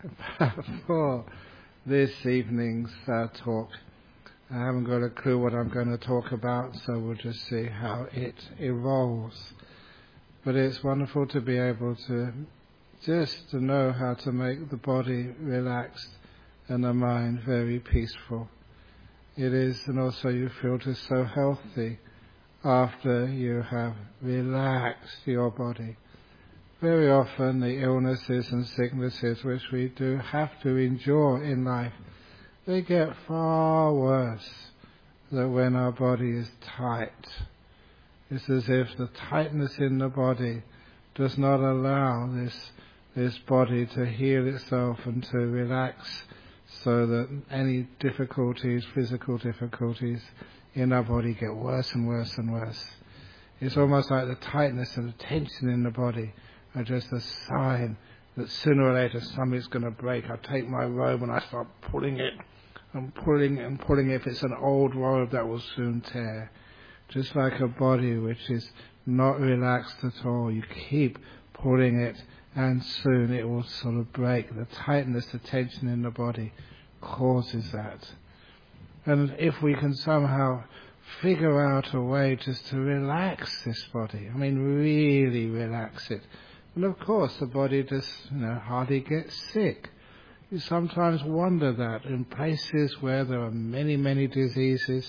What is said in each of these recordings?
for this evening's talk. I haven't got a clue what I'm going to talk about, so we'll just see how it evolves. But it's wonderful to be able to just to know how to make the body relaxed and the mind very peaceful. It is, and also you feel just so healthy after you have relaxed your body. Very often the illnesses and sicknesses which we do have to endure in life, they get far worse than when our body is tight. It's as if the tightness in the body does not allow this body to heal itself and to relax, so that any difficulties, physical difficulties in our body get worse and worse and worse. It's almost like the tightness and the tension in the body are just a sign that sooner or later something's going to break. I take my robe and I start pulling it and pulling and pulling. If it's an old robe, that will soon tear. Just like a body which is not relaxed at all, you keep pulling it and soon it will sort of break. The tightness, the tension in the body causes that. And if we can somehow figure out a way just to relax this body, I mean really relax it, and of course the body just hardly gets sick. You sometimes wonder that in places where there are many, many diseases,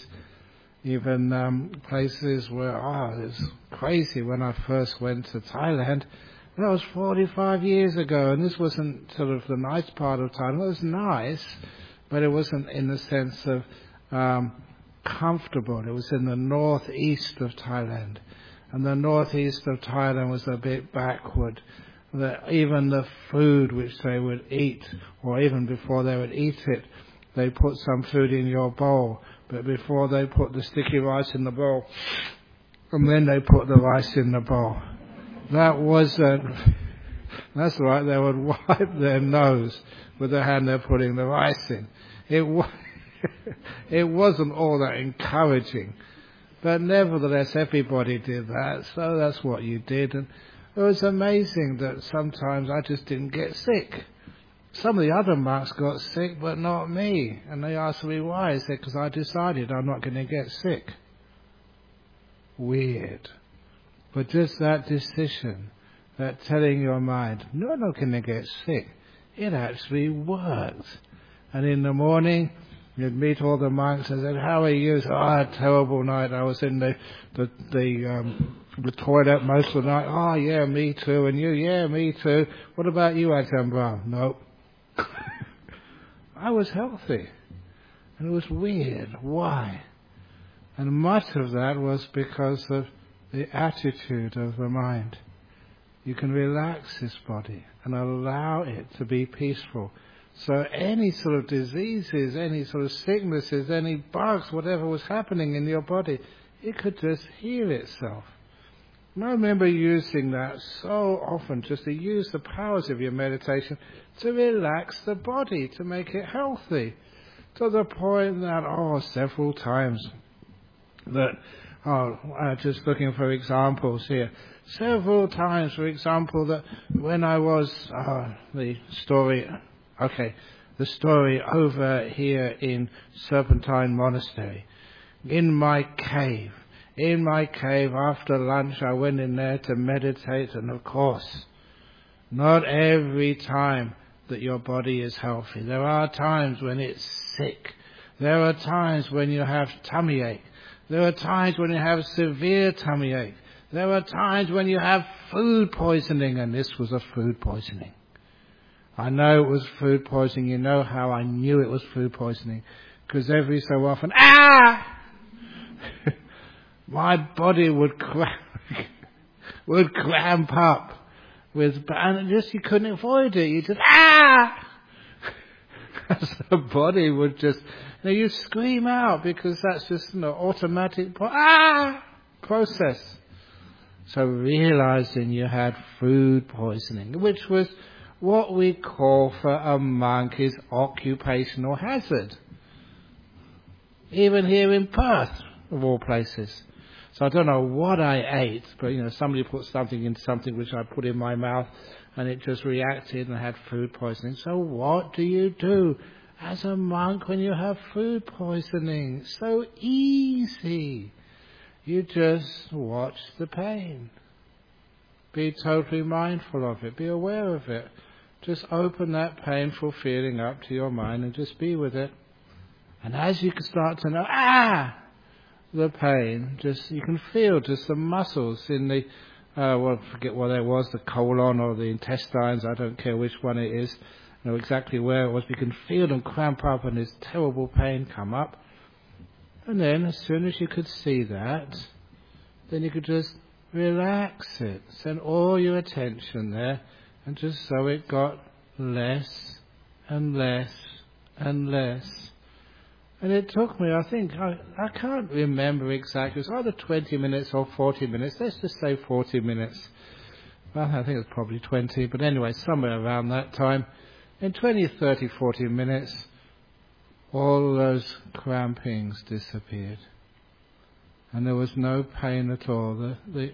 even places where, it's crazy. When I first went to Thailand, that was 45 years ago, and this wasn't sort of the nice part of Thailand. It was nice, but it wasn't in the sense of comfortable. It was in the northeast of Thailand, and the northeast of Thailand was a bit backward. Even the food which they would eat, or even before they would eat it, they put some food in your bowl, but before they put the sticky rice in the bowl, and then they put the rice in the bowl. That's right, they would wipe their nose with the hand they're putting the rice in. It wasn't all that encouraging, but nevertheless everybody did that, so that's what you did. And it was amazing that sometimes I just didn't get sick. Some of the other monks got sick, but not me. And they asked me why. I said, because I decided I'm not going to get sick. Weird. But just that decision, that telling your mind, no, I'm not going to get sick, it actually worked. And in the morning, you'd meet all the monks and said, how are you? So, I had a terrible night. I was in the toilet most of the night. Oh, yeah, me too. And you? Yeah, me too. What about you, Ajahn Brahm? Nope. I was healthy. And it was weird. Why? And much of that was because of the attitude of the mind. You can relax this body and allow it to be peaceful. So any sort of diseases, any sort of sicknesses, any bugs, whatever was happening in your body, it could just heal itself. And I remember using that so often, just to use the powers of your meditation to relax the body, to make it healthy. To the point that, several times that, just looking for examples here, several times, for example, that when I was, the story over here in Serpentine Monastery, in my cave after lunch I went in there to meditate, and of course, not every time that your body is healthy. There are times when it's sick. There are times when you have tummy ache. There are times when you have severe tummy ache. There are times when you have food poisoning, and this was a food poisoning. I know it was food poisoning. You know how I knew it was food poisoning? Because every so often, my body would cramp up and just you couldn't avoid it. You just the body would just you scream out, because that's just an automatic process. So realizing you had food poisoning, which was what we call for a monk is occupational hazard. Even here in Perth, of all places. So I don't know what I ate, but somebody put something into something which I put in my mouth, and it just reacted and I had food poisoning. So what do you do as a monk when you have food poisoning? So easy. You just watch the pain. Be totally mindful of it. Be aware of it. Just open that painful feeling up to your mind and just be with it. And as you can start to know, the pain, just you can feel just the muscles in the, I forget what it was, the colon or the intestines, I don't care which one it is, know exactly where it was. You can feel them cramp up and this terrible pain come up. And then as soon as you could see that, then you could just relax it, send all your attention there, and just so it got less and less and less. And it took me, I think, I can't remember exactly, it was either 20 minutes or 40 minutes, let's just say 40 minutes. Well, I think it was probably 20, but anyway, somewhere around that time. In 20, 30, 40 minutes, all those crampings disappeared. And there was no pain at all.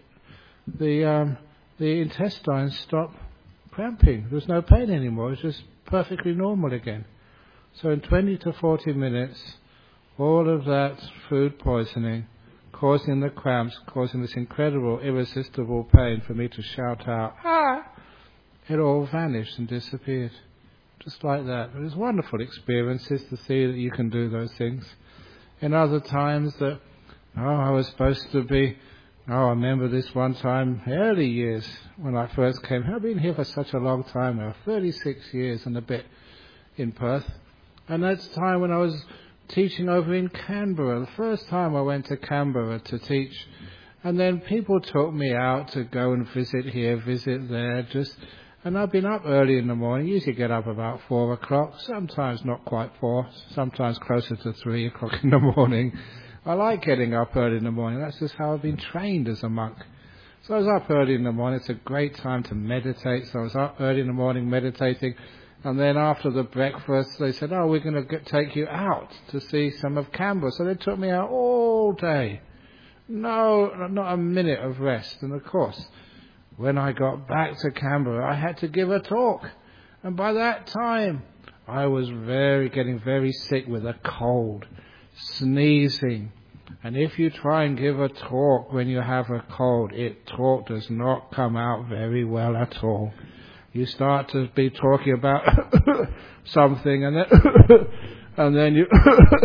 The intestines stopped cramping. There was no pain anymore. It was just perfectly normal again. So in 20 to 40 minutes, all of that food poisoning, causing the cramps, causing this incredible, irresistible pain for me to shout out, it all vanished and disappeared. Just like that. It was wonderful experiences to see that you can do those things. In other times that, I was supposed to be, I remember this one time, early years, when I first came. I've been here for such a long time now, 36 years and a bit in Perth. And that's the time when I was teaching over in Canberra. The first time I went to Canberra to teach. And then people took me out to go and visit here, visit there, and I've been up early in the morning, usually get up about 4 o'clock, sometimes not quite 4, sometimes closer to 3 o'clock in the morning. I like getting up early in the morning, that's just how I've been trained as a monk. So I was up early in the morning, it's a great time to meditate, so I was up early in the morning meditating, and then after the breakfast they said, we're going to take you out to see some of Canberra. So they took me out all day, no, not a minute of rest, and of course, when I got back to Canberra, I had to give a talk. And by that time, I was getting very sick with a cold, sneezing. And if you try and give a talk when you have a cold, talk does not come out very well at all. You start to be talking about something and then you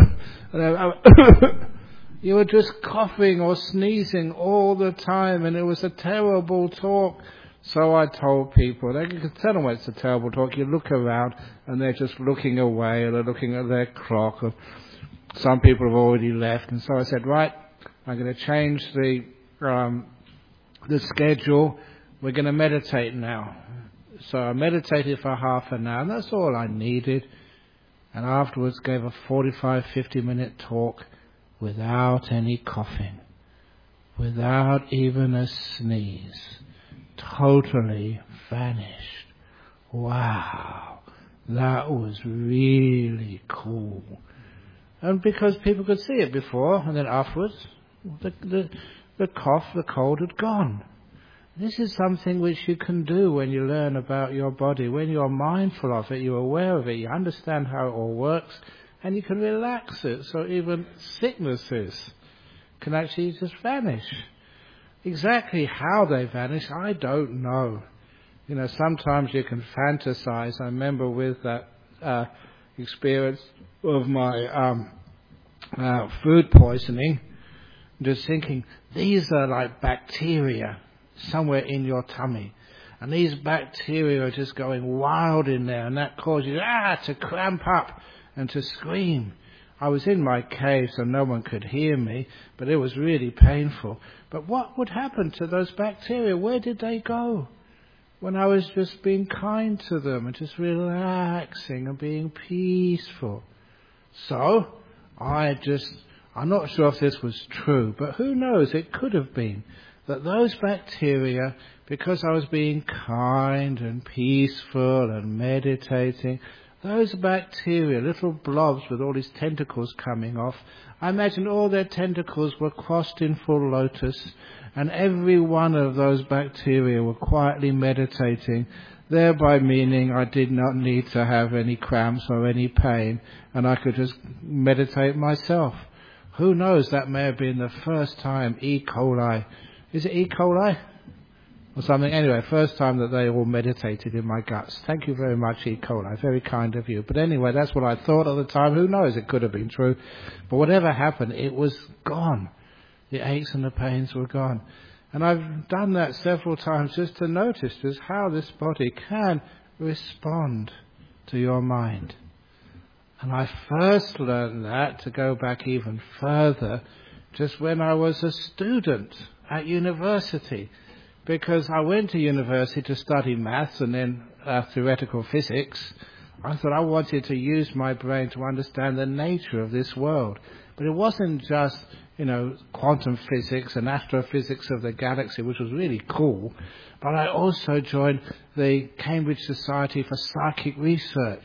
you were just coughing or sneezing all the time, and it was a terrible talk. So I told people, you can tell them when it's a terrible talk. You look around, and they're just looking away, or they're looking at their clock. Or some people have already left, and so I said, right, I'm going to change the schedule. We're going to meditate now. So I meditated for half an hour, and that's all I needed. And afterwards gave a 45, 50-minute talk, without any coughing, without even a sneeze, totally vanished. Wow, that was really cool. And because people could see it before, and then afterwards, the cough, the cold had gone. This is something which you can do when you learn about your body. When you're mindful of it, you're aware of it, you understand how it all works, and you can relax it, so even sicknesses can actually just vanish. Exactly how they vanish, I don't know. Sometimes you can fantasize. I remember with that experience of my food poisoning, just thinking, these are like bacteria somewhere in your tummy. And these bacteria are just going wild in there, and that causes you to cramp up and to scream. I was in my cave so no one could hear me, but it was really painful. But what would happen to those bacteria? Where did they go? When I was just being kind to them and just relaxing and being peaceful. So, I'm not sure if this was true, but who knows, it could have been. That those bacteria, because I was being kind and peaceful and meditating, those bacteria, little blobs with all these tentacles coming off, I imagine all their tentacles were crossed in full lotus, and every one of those bacteria were quietly meditating thereby meaning I did not need to have any cramps or any pain, and I could just meditate myself. Who knows, that may have been the first time E. coli, is it E. coli? Or something. Anyway, first time that they all meditated in my guts. Thank you very much, E. coli. Very kind of you. But anyway, that's what I thought at the time. Who knows? It could have been true. But whatever happened, it was gone. The aches and the pains were gone. And I've done that several times just to notice just how this body can respond to your mind. And I first learned that, to go back even further, just when I was a student at university. Because I went to university to study maths and then theoretical physics. I thought I wanted to use my brain to understand the nature of this world. But it wasn't just, quantum physics and astrophysics of the galaxy, which was really cool. But I also joined the Cambridge Society for Psychic Research.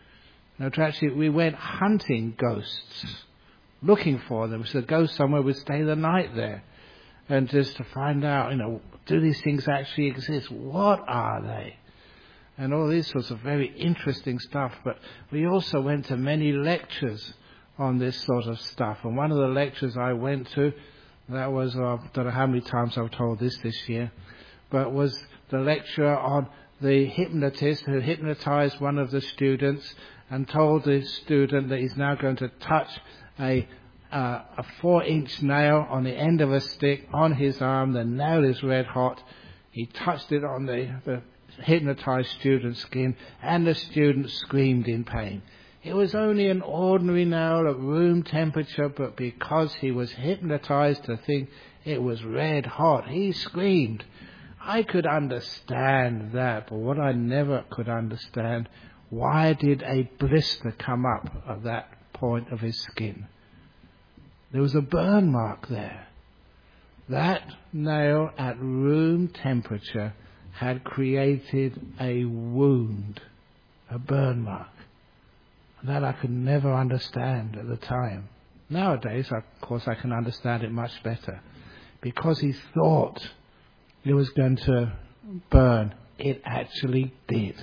We went hunting ghosts, looking for them. So the ghost somewhere would stay the night there. And just to find out, do these things actually exist? What are they? And all these sorts of very interesting stuff. But we also went to many lectures on this sort of stuff. And one of the lectures I went to, that was, I don't know how many times I've told this year, but was the lecture on the hypnotist who hypnotized one of the students and told the student that he's now going to touch a 4-inch nail on the end of a stick on his arm. The nail is red hot. He touched it on the hypnotized student's skin, and the student screamed in pain. It was only an ordinary nail at room temperature, but because he was hypnotized to think it was red hot, he screamed. I could understand that, but what I never could understand, why did a blister come up at that point of his skin? There was a burn mark there. That nail at room temperature had created a wound, a burn mark. That I could never understand at the time. Nowadays, of course, I can understand it much better. Because he thought it was going to burn, it actually did.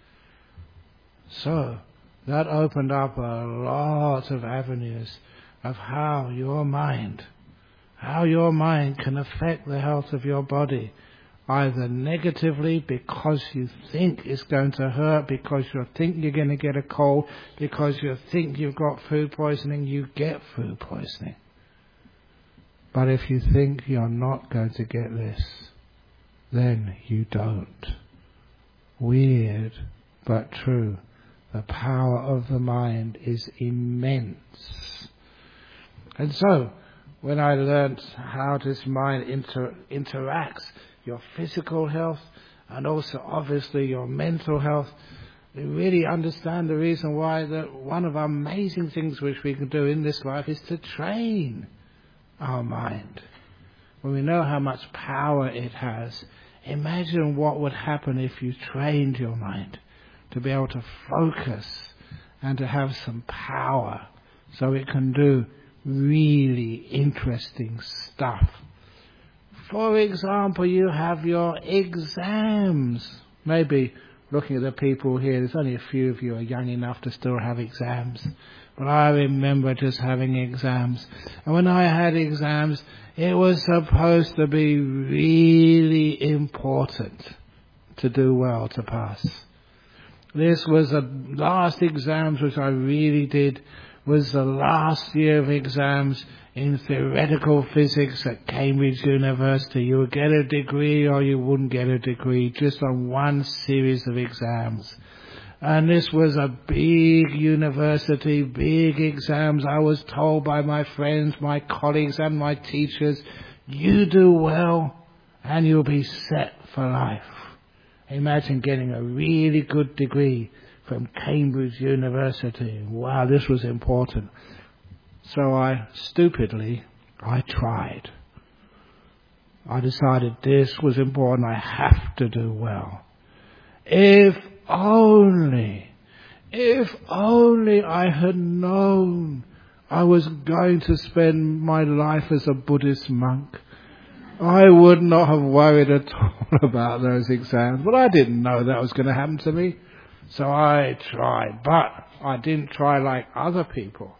So, that opened up a lot of avenues of how your mind can affect the health of your body, either negatively because you think it's going to hurt, because you think you're going to get a cold, because you think you've got food poisoning, you get food poisoning. But if you think you're not going to get this, then you don't. Weird, but true. The power of the mind is immense. And so, when I learnt how this mind interacts, your physical health and also obviously your mental health, we really understand the reason why that one of our amazing things which we can do in this life is to train our mind. When we know how much power it has, imagine what would happen if you trained your mind to be able to focus and to have some power so it can do really interesting stuff. For example, you have your exams. Maybe looking at the people here, there's only a few of you are young enough to still have exams. But I remember just having exams. And when I had exams, it was supposed to be really important to do well, to pass. This was the last exams which I really did, was the last year of exams in theoretical physics at Cambridge University. You would get a degree or you wouldn't get a degree, just on one series of exams. And this was a big university, big exams. I was told by my friends, my colleagues and my teachers, you do well and you'll be set for life. Imagine getting a really good degree from Cambridge University. Wow, this was important. So I tried. I decided this was important. I have to do well. If only I had known I was going to spend my life as a Buddhist monk. I would not have worried at all about those exams, but I didn't know that was going to happen to me. So I tried, but I didn't try like other people.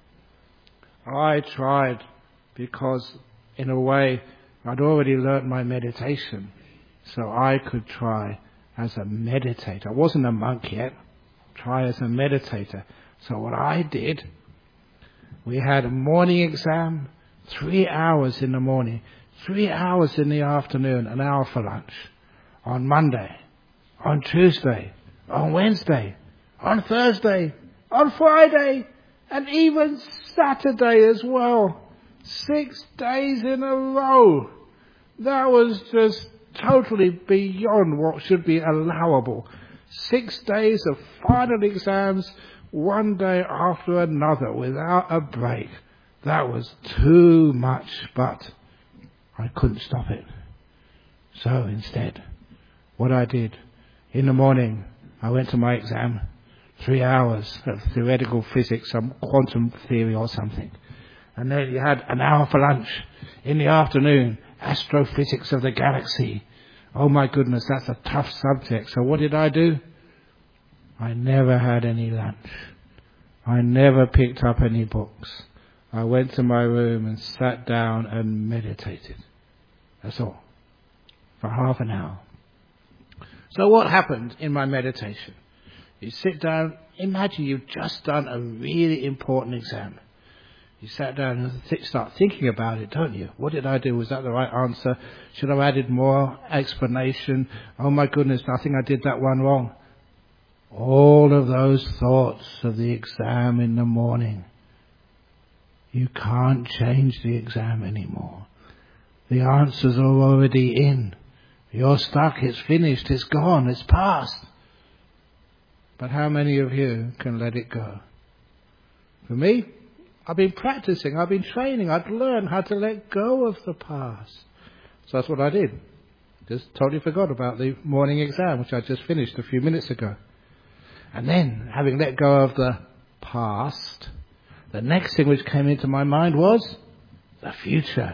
I tried because, in a way, I'd already learnt my meditation, so I could try as a meditator. I wasn't a monk yet. Try as a meditator. So what I did, we had a morning exam, 3 hours in the morning, 3 hours in the afternoon, an hour for lunch. On Monday, on Tuesday, on Wednesday, on Thursday, on Friday, and even Saturday as well. 6 days in a row. That was just totally beyond what should be allowable. 6 days of final exams, one day after another, without a break. That was too much, but I couldn't stop it. So instead, what I did, in the morning, I went to my exam, 3 hours of theoretical physics, some quantum theory or something. And then you had an hour for lunch. In the afternoon, astrophysics of the galaxy. Oh my goodness, that's a tough subject. So what did I do? I never had any lunch. I never picked up any books. I went to my room and sat down and meditated. That's all. For half an hour. So what happened in my meditation? You sit down, imagine you've just done a really important exam. You sat down and start thinking about it, don't you? What did I do? Was that the right answer? Should I have added more explanation? Oh my goodness, I think I did that one wrong. All of those thoughts of the exam in the morning. You can't change the exam anymore. The answers are already in. You're stuck, it's finished, it's gone, it's past. But how many of you can let it go? For me, I've been practicing, I've been training, I've learned how to let go of the past. So that's what I did. Just totally forgot about the morning exam, which I just finished a few minutes ago. And then, having let go of the past, the next thing which came into my mind was the future.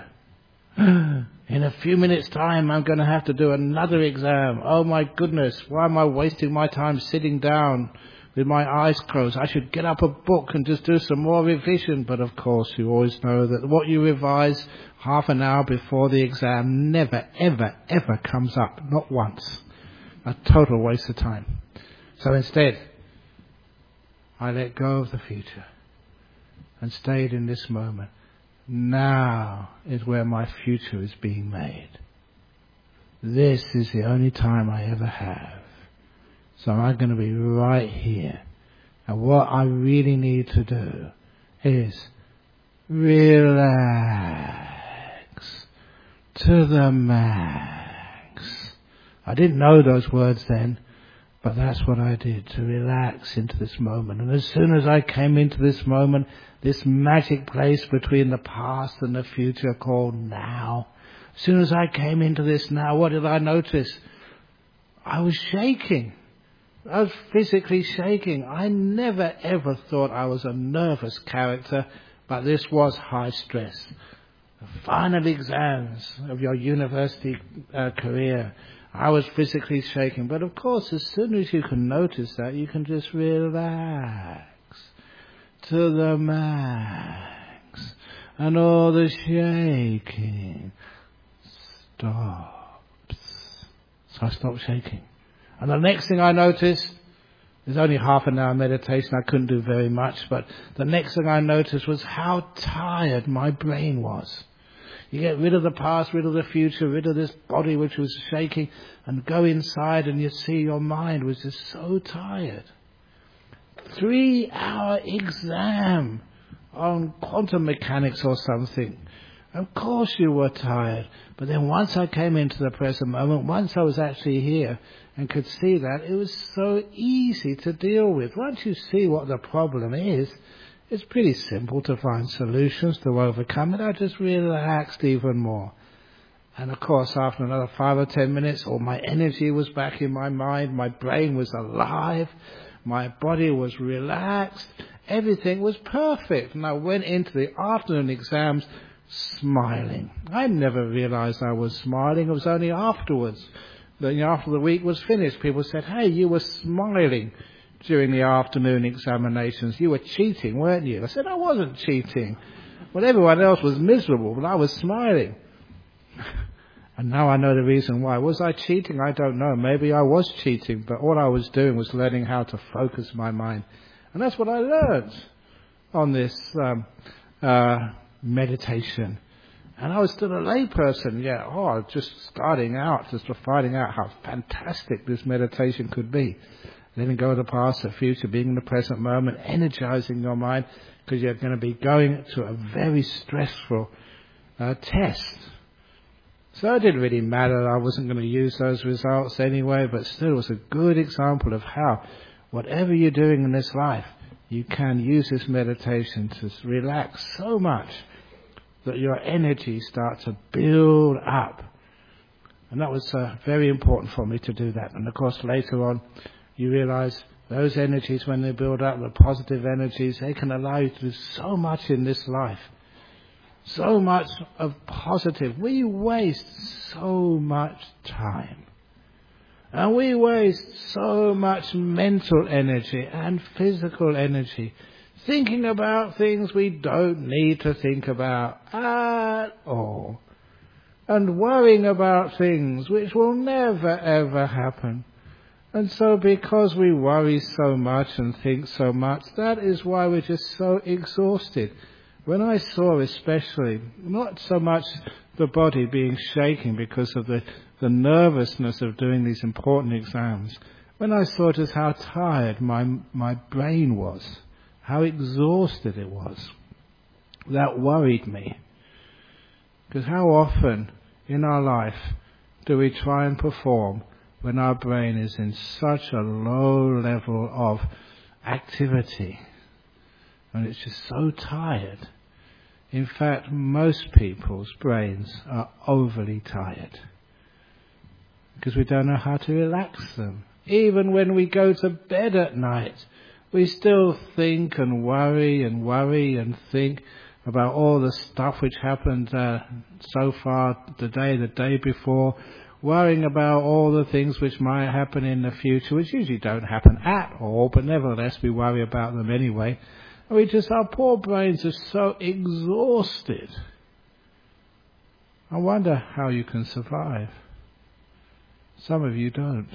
In a few minutes' time, I'm going to have to do another exam. Oh my goodness, why am I wasting my time sitting down with my eyes closed? I should get up a book and just do some more revision. But of course, you always know that what you revise half an hour before the exam never, ever, ever comes up. Not once. A total waste of time. So instead, I let go of the future and stayed in this moment. Now is where my future is being made. This is the only time I ever have. So I'm going to be right here. And what I really need to do is relax to the max. I didn't know those words then, but that's what I did, to relax into this moment. And as soon as I came into this moment, this magic place between the past and the future called now, as soon as I came into this now, what did I notice? I was shaking. I was physically shaking. I never ever thought I was a nervous character, but this was high stress. The final exams of your university career, I was physically shaking. But of course, as soon as you can notice that, you can just relax to the max. And all the shaking stops. So I stopped shaking. And the next thing I noticed, there's only half an hour meditation, I couldn't do very much, but the next thing I noticed was how tired my brain was. You get rid of the past, rid of the future, rid of this body which was shaking, and go inside and you see your mind was just so tired. 3-hour exam on quantum mechanics or something. Of course you were tired. But then once I came into the present moment, once I was actually here and could see that, it was so easy to deal with. Once you see what the problem is, it's pretty simple to find solutions to overcome it. I just relaxed even more. And of course, after another 5 or 10 minutes, all my energy was back in my mind. My brain was alive. My body was relaxed. Everything was perfect. And I went into the afternoon exams smiling. I never realized I was smiling. It was only afterwards, that after the week was finished, people said, hey, you were smiling during the afternoon examinations. You were cheating, weren't you? I said, I wasn't cheating. Well, everyone else was miserable, but I was smiling. And now I know the reason why. Was I cheating? I don't know. Maybe I was cheating, but all I was doing was learning how to focus my mind. And that's what I learned on this meditation. And I was still a lay person, just starting out, just finding out how fantastic this meditation could be. Letting go of the past, the future, being in the present moment, energizing your mind, because you're going to be going to a very stressful test. So it didn't really matter. I wasn't going to use those results anyway, but still it was a good example of how whatever you're doing in this life, you can use this meditation to relax so much that your energy starts to build up. And that was very important for me to do that. And of course later on you realize those energies, when they build up, the positive energies, they can allow you to do so much in this life. So much of positive. We waste so much time. And we waste so much mental energy and physical energy thinking about things we don't need to think about at all. And worrying about things which will never ever happen. And so because we worry so much and think so much, that is why we're just so exhausted. When I saw especially, not so much the body being shaken because of the nervousness of doing these important exams, when I saw just how tired my brain was, how exhausted it was, that worried me. Because how often in our life do we try and perform when our brain is in such a low level of activity and it's just so tired? In fact, most people's brains are overly tired because we don't know how to relax them. Even when we go to bed at night, we still think and worry and think about all the stuff which happened so far the day before, worrying about all the things which might happen in the future, which usually don't happen at all, but nevertheless we worry about them anyway. Our poor brains are so exhausted. I wonder how you can survive. Some of you don't.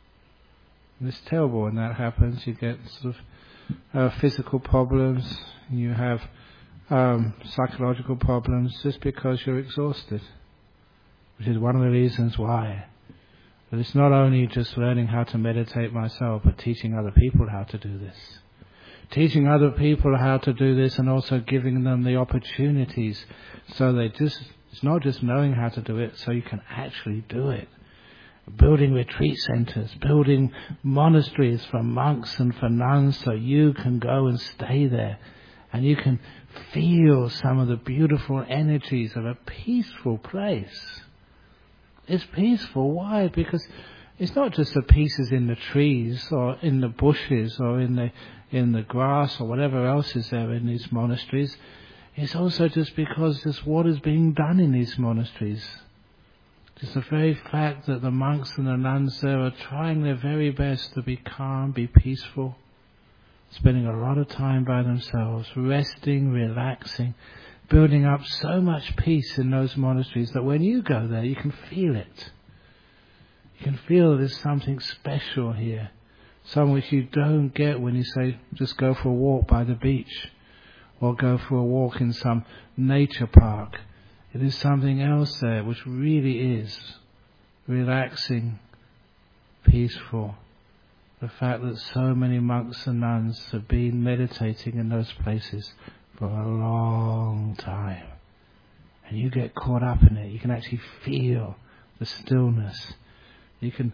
And it's terrible when that happens. You get sort of physical problems, you have psychological problems just because you're exhausted. Which is one of the reasons why. But it's not only just learning how to meditate myself, but teaching other people how to do this. Teaching other people how to do this and also giving them the opportunities so it's not just knowing how to do it, so you can actually do it. Building retreat centers, building monasteries for monks and for nuns so you can go and stay there and you can feel some of the beautiful energies of a peaceful place. It's peaceful. Why? Because it's not just the pieces in the trees or in the bushes or in the grass or whatever else is there in these monasteries. It's also just because just what is being done in these monasteries. Just the very fact that the monks and the nuns there are trying their very best to be calm, be peaceful, spending a lot of time by themselves, resting, relaxing, building up so much peace in those monasteries that when you go there you can feel it. You can feel there's something special here. Some which you don't get when you say just go for a walk by the beach or go for a walk in some nature park. It is something else there which really is relaxing, peaceful. The fact that so many monks and nuns have been meditating in those places for a long time. And you get caught up in it. You can actually feel the stillness. You can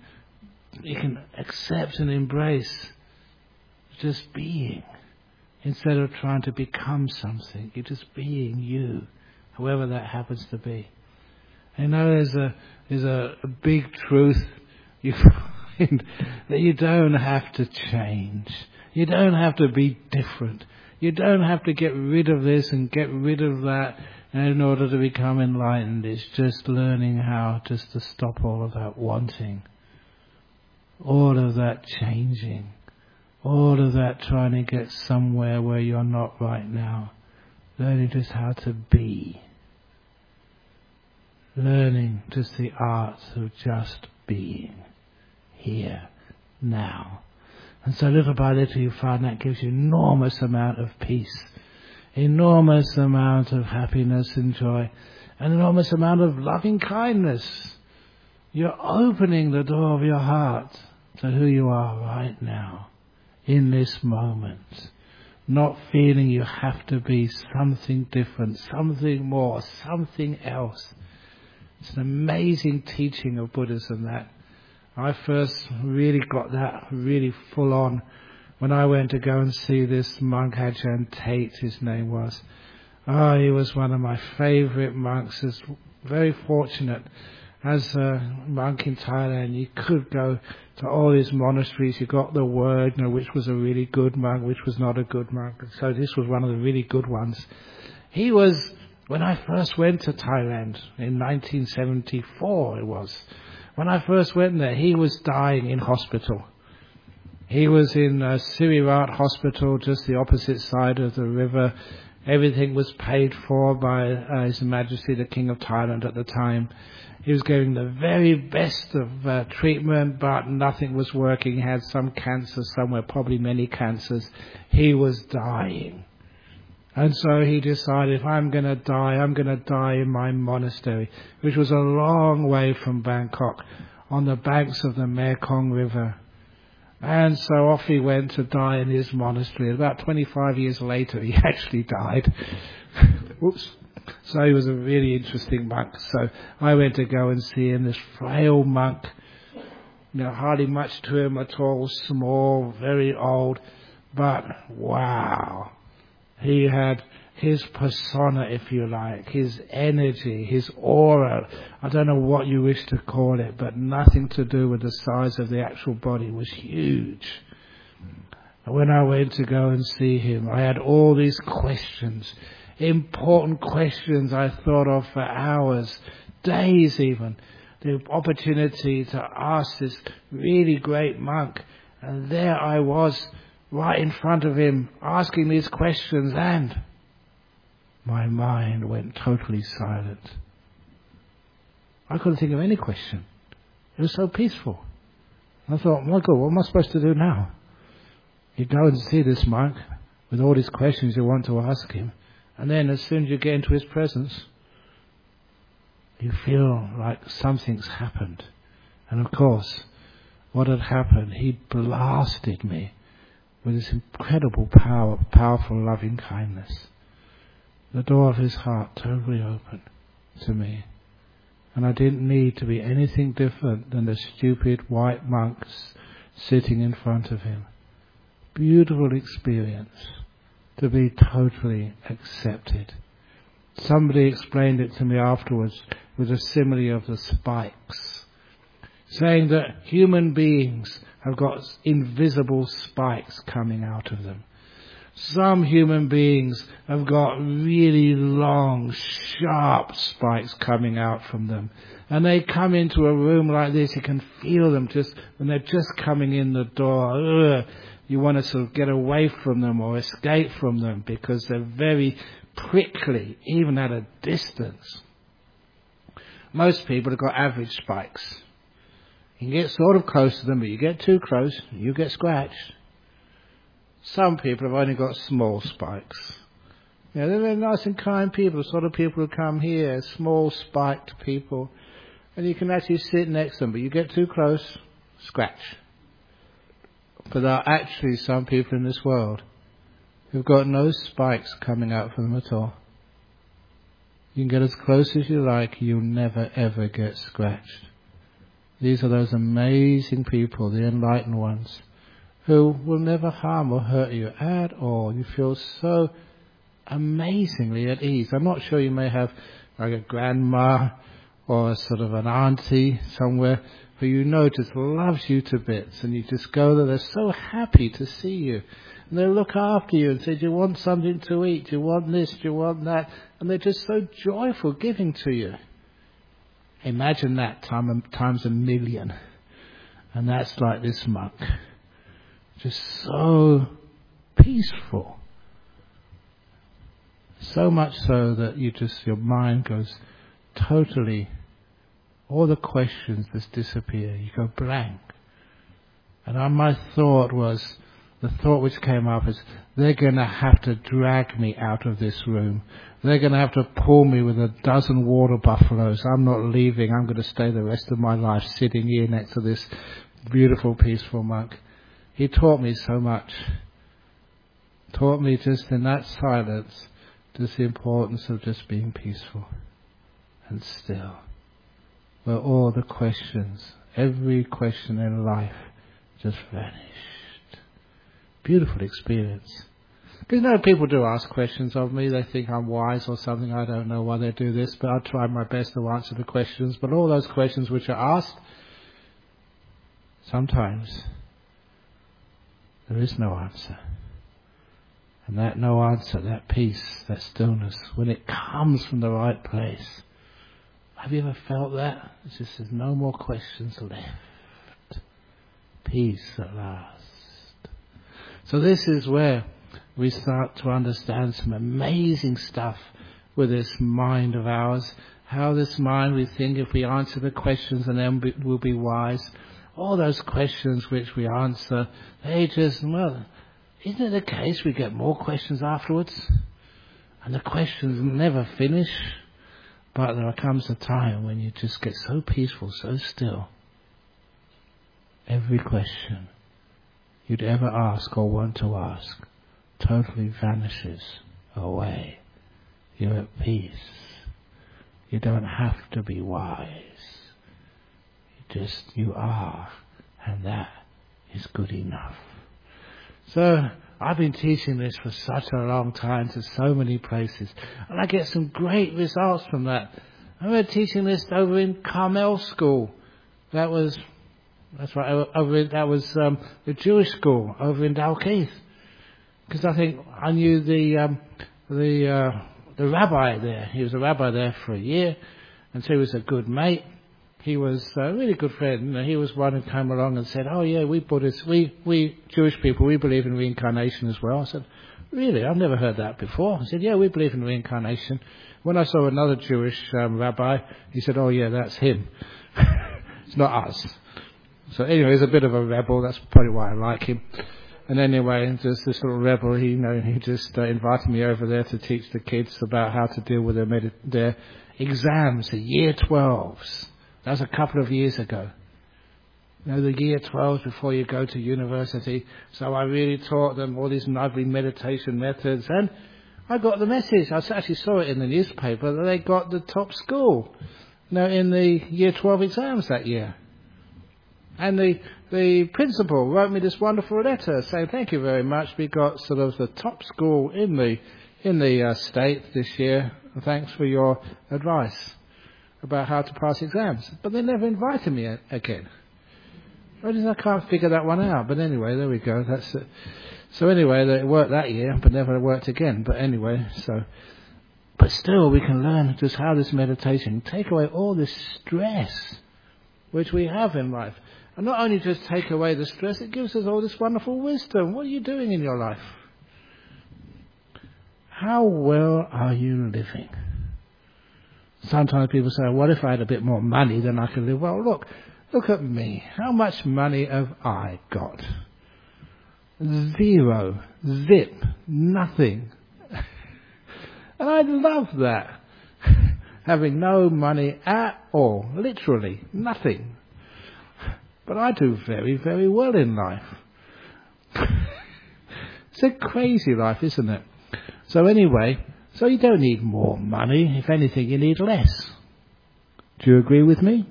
accept and embrace just being instead of trying to become something. You're just being you, whoever that happens to be. I know there's a big truth you find that you don't have to change. You don't have to be different. You don't have to get rid of this and get rid of that in order to become enlightened. It's just learning how just to stop all of that wanting, all of that changing, all of that trying to get somewhere where you're not right now. Learning just how to be. Learning just the art of just being here, now. And so little by little you find that gives you enormous amount of peace, enormous amount of happiness and joy, an enormous amount of loving kindness. You're opening the door of your heart to who you are right now, in this moment. Not feeling you have to be something different, something more, something else. It's an amazing teaching of Buddhism that. I first really got that really full on when I went to go and see this monk, Ajahn Tate, his name was. Oh, he was one of my favourite monks. I was very fortunate. As a monk in Thailand, you could go to all these monasteries. You got the word, which was a really good monk, which was not a good monk. And so this was one of the really good ones. He was, when I first went to Thailand, in 1974 it was, when I first went there, he was dying in hospital. He was in Sirirat Hospital, just the opposite side of the river. Everything was paid for by His Majesty the King of Thailand at the time. He was getting the very best of treatment, but nothing was working. He had some cancer somewhere, probably many cancers. He was dying. And so he decided, if I'm going to die, I'm going to die in my monastery, which was a long way from Bangkok, on the banks of the Mekong River. And so off he went to die in his monastery. About 25 years later, he actually died. Whoops. So he was a really interesting monk. So I went to go and see him, this frail monk, hardly much to him at all, small, very old, but wow. He had his persona, if you like, his energy, his aura. I don't know what you wish to call it, but nothing to do with the size of the actual body. It was huge. And when I went to go and see him, I had all these questions, important questions I thought of for hours, days even. The opportunity to ask this really great monk. And there I was, right in front of him, asking these questions, and my mind went totally silent. I couldn't think of any question. It was so peaceful. I thought, my God, what am I supposed to do now? You go and see this monk with all these questions you want to ask him, and then as soon as you get into his presence, you feel like something's happened. And of course, what had happened, he blasted me with this incredible powerful loving kindness. The door of his heart totally opened to me. And I didn't need to be anything different than the stupid white monks sitting in front of him. Beautiful experience to be totally accepted. Somebody explained it to me afterwards with a simile of the spikes, saying that human beings have got invisible spikes coming out of them. Some human beings have got really long, sharp spikes coming out from them. And they come into a room like this, you can feel them just when they're just coming in the door. You want to sort of get away from them or escape from them because they're very prickly, even at a distance. Most people have got average spikes. You can get sort of close to them, but you get too close, you get scratched. Some people have only got small spikes. They're very nice and kind people, the sort of people who come here, small spiked people. And you can actually sit next to them, but you get too close, scratch. But there are actually some people in this world who've got no spikes coming out from them at all. You can get as close as you like, you'll never ever get scratched. These are those amazing people, the enlightened ones, who will never harm or hurt you at all. You feel so amazingly at ease. I'm not sure, you may have like a grandma or a sort of an auntie somewhere who you know just loves you to bits, and you just go there, they're so happy to see you. And they look after you and say, do you want something to eat? Do you want this? Do you want that? And they're just so joyful giving to you. Imagine that times a million. And that's like this monk. Just so peaceful. So much so that your mind goes totally, all the questions just disappear. You go blank. And my thought was, the thought which came up is, they're going to have to drag me out of this room. They're going to have to pull me with a dozen water buffaloes. I'm not leaving. I'm going to stay the rest of my life sitting here next to this beautiful, peaceful monk. He taught me so much. Taught me just in that silence, just the importance of just being peaceful and still. Where all the questions, every question in life just vanished. Beautiful experience. Because people do ask questions of me. They think I'm wise or something. I don't know why they do this, but I try my best to answer the questions. But all those questions which are asked, sometimes there is no answer. And that no answer, that peace, that stillness, when it comes from the right place. Have you ever felt that? It's just there's no more questions left. Peace at last. So this is where we start to understand some amazing stuff with this mind of ours. How this mind, we think if we answer the questions and then we'll be wise. All those questions which we answer, they just, well, isn't it the case we get more questions afterwards? And the questions never finish. But there comes a time when you just get so peaceful, so still. Every question you'd ever ask or want to ask totally vanishes away. You're at peace. You don't have to be wise. You are, and that is good enough. So I've been teaching this for such a long time to so many places, and I get some great results from that. I remember teaching this over in Carmel School. That's right. That was the Jewish school over in Dalkeith, because I think I knew the rabbi there. He was a rabbi there for a year, and so he was a good mate. He was a really good friend. He was one who came along and said, "Oh yeah, we Buddhists, we Jewish people, we believe in reincarnation as well." I said, "Really? I've never heard that before." I said, "Yeah, we believe in reincarnation." When I saw another Jewish rabbi, he said, "Oh yeah, that's him. It's not us." So anyway, he's a bit of a rebel. That's probably why I like him. And anyway, just this little rebel, he just invited me over there to teach the kids about how to deal with their exams, the year 12s. That was a couple of years ago. The year 12 before you go to university. So I really taught them all these lovely meditation methods. And I got the message. I actually saw it in the newspaper that they got the top score in the year 12 exams that year. And the principal wrote me this wonderful letter saying, "Thank you very much. We got sort of the top score in the state this year. Thanks for your advice about how to pass exams." But they never invited me again. I can't figure that one out. But anyway, there we go. That's it. So anyway, it worked that year, but never worked again. But anyway, but still we can learn just how this meditation take away all this stress which we have in life. And not only just take away the stress, it gives us all this wonderful wisdom. What are you doing in your life? How well are you living? Sometimes people say, "What if I had a bit more money, then I could live?" Well, look at me. How much money have I got? Zero. Zip. Nothing. And I love that. Having no money at all. Literally nothing. But I do very, very well in life. It's a crazy life, isn't it? So anyway, so you don't need more money. If anything, you need less. Do you agree with me?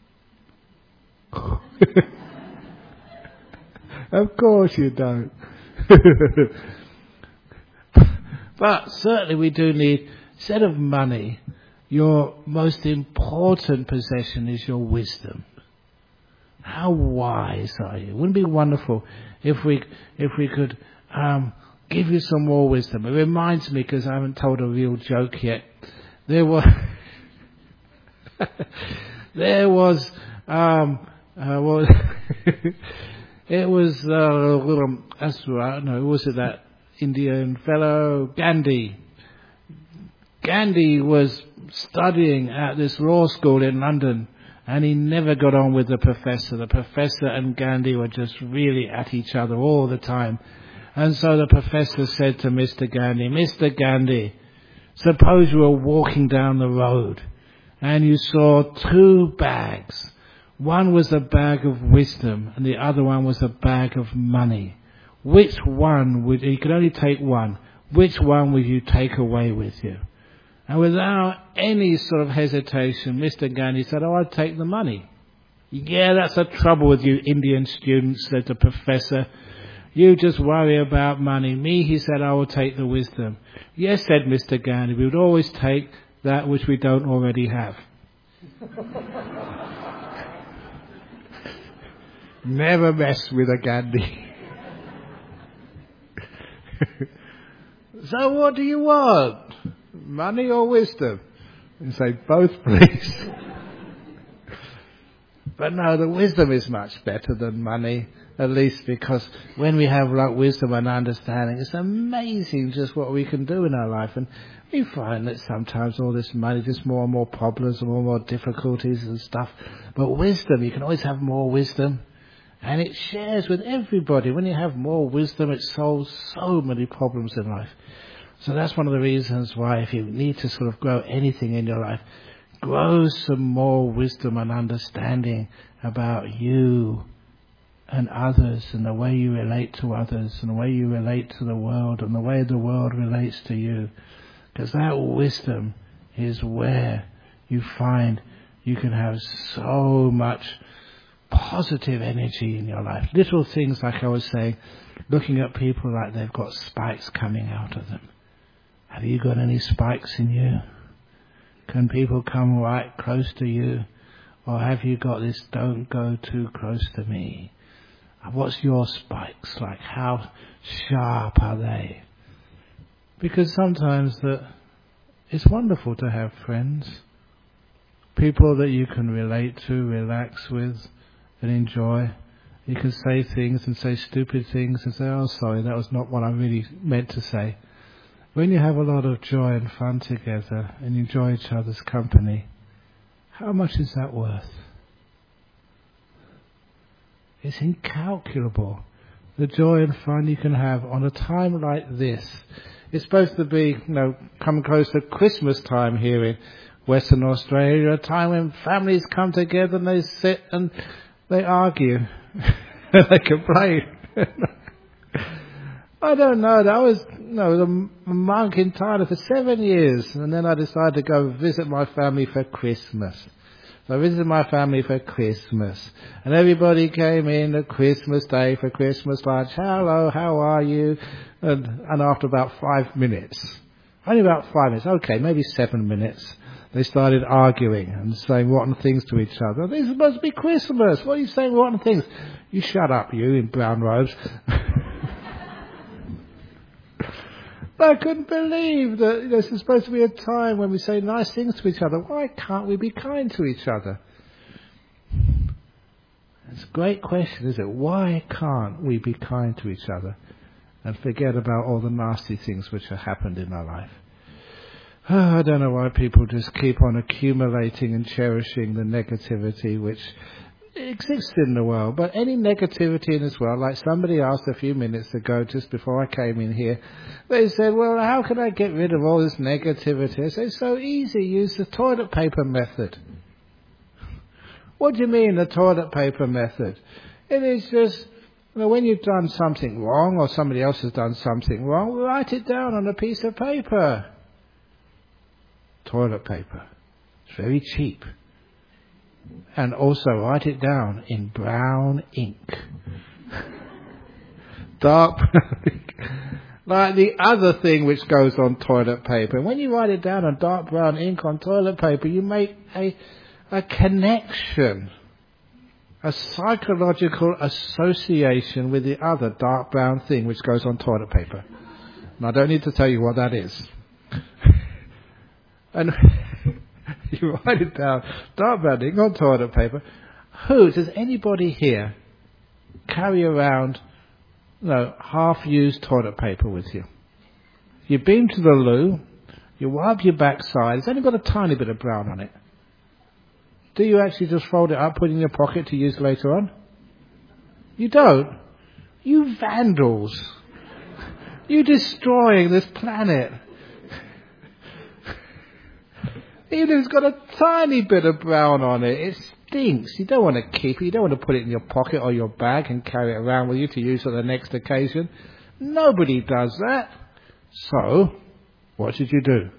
Of course you don't. But certainly we do need, instead of money, your most important possession is your wisdom. How wise are you? Wouldn't it be wonderful if we could give you some more wisdom? It reminds me, because I haven't told a real joke yet. There was well, it was was it that Indian fellow Gandhi? Gandhi was studying at this law school in London, and he never got on with the professor. The professor and Gandhi were just really at each other all the time. And so the professor said to Mr. Gandhi, suppose you were walking down the road and you saw two bags. One was a bag of wisdom and the other one was a bag of money. Which one you could only take one. Which one would you take away with you? And without any sort of hesitation, Mr. Gandhi said, I'd take the money. Yeah, that's the trouble with you Indian students, said the professor. You just worry about money. Me, he said, I will take the wisdom. Yes, said Mr. Gandhi, we would always take that which we don't already have. Never mess with a Gandhi. So what do you want? Money or wisdom? You say, both please. But no, the wisdom is much better than money, at least because when we have like wisdom and understanding, it's amazing just what we can do in our life. And we find that sometimes all this money, just more and more problems and more and more difficulties and stuff. But wisdom, you can always have more wisdom. And it shares with everybody. When you have more wisdom, it solves so many problems in life. So that's one of the reasons why if you need to sort of grow anything in your life, grow some more wisdom and understanding about you and others and the way you relate to others and the way you relate to the world and the way the world relates to you. Because that wisdom is where you find you can have so much positive energy in your life. Little things like I was saying, looking at people like they've got spikes coming out of them. Have you got any spikes in you? Can people come right close to you? Or have you got this, don't go too close to me? What's your spikes like? How sharp are they? Because sometimes it's wonderful to have friends. People that you can relate to, relax with, and enjoy. You can say things and say stupid things and say, oh, sorry, that was not what I really meant to say. When you have a lot of joy and fun together and enjoy each other's company, how much is that worth? It's incalculable. The joy and fun you can have on a time like this. It's supposed to be, coming close to Christmas time here in Western Australia, a time when families come together and they sit and they argue. They complain. I don't know. I was a monk in Thailand for 7 years, and then I decided to go visit my family for Christmas. So I visited my family for Christmas, and everybody came in at Christmas Day for Christmas lunch. Hello, how are you? And after about 5 minutes, only about 5 minutes, okay, maybe 7 minutes, they started arguing and saying rotten things to each other. This is supposed to be Christmas. What are you saying rotten things? You shut up, you in brown robes. I couldn't believe that this is supposed to be a time when we say nice things to each other. Why can't we be kind to each other? It's a great question, isn't it? Why can't we be kind to each other and forget about all the nasty things which have happened in our life? Oh, I don't know why people just keep on accumulating and cherishing the negativity which exists in the world. But any negativity in this world, like somebody asked a few minutes ago just before I came in here, they said, well, how can I get rid of all this negativity? I said, it's so easy, use the toilet paper method. What do you mean the toilet paper method? It is just, when you've done something wrong or somebody else has done something wrong, write it down on a piece of paper. Toilet paper. It's very cheap. And also write it down in brown ink. Dark brown ink. like the other thing which goes on toilet paper. And when you write it down on dark brown ink on toilet paper, you make a connection, a psychological association with the other dark brown thing which goes on toilet paper. And I don't need to tell you what that is. And you write it down, dark brown ink on toilet paper. Does anybody here carry around half-used toilet paper with you? You've been to the loo, you wipe your backside, it's only got a tiny bit of brown on it. Do you actually just fold it up, put it in your pocket to use later on? You don't. You vandals. You're destroying this planet. Even if it's got a tiny bit of brown on it, it stinks. You don't want to keep it. You don't want to put it in your pocket or your bag and carry it around with you to use on the next occasion. Nobody does that. So, what should you do?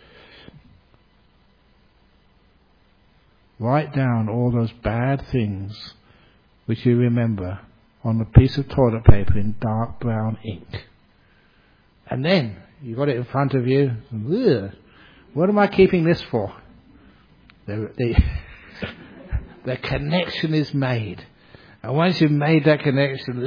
Write down all those bad things which you remember on a piece of toilet paper in dark brown ink. And then, you got it in front of you. Ugh, what am I keeping this for? The connection is made. And once you've made that connection,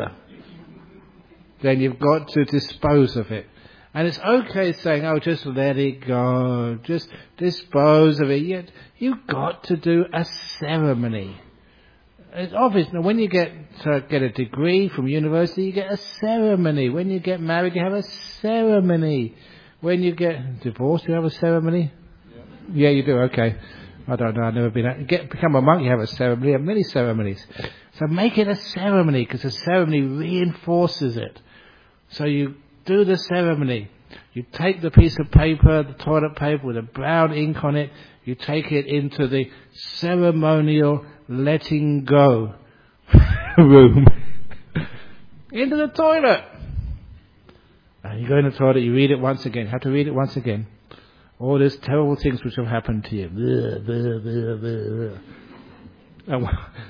then you've got to dispose of it. And it's okay saying, just let it go. Just dispose of it. Yet you've got to do a ceremony. It's obvious. Now, when you get a degree from university, you get a ceremony. When you get married, you have a ceremony. When you get divorced, you have a ceremony? Yeah, you do. Okay. I don't know. I've never been. Become a monk, you have a ceremony. You have many ceremonies. So make it a ceremony, because the ceremony reinforces it. So you do the ceremony. You take the piece of paper, the toilet paper with a brown ink on it. You take it into the ceremonial letting go room. Into the toilet. And you go in the toilet, you read it once again. You have to read it once again. All these terrible things which have happened to you. And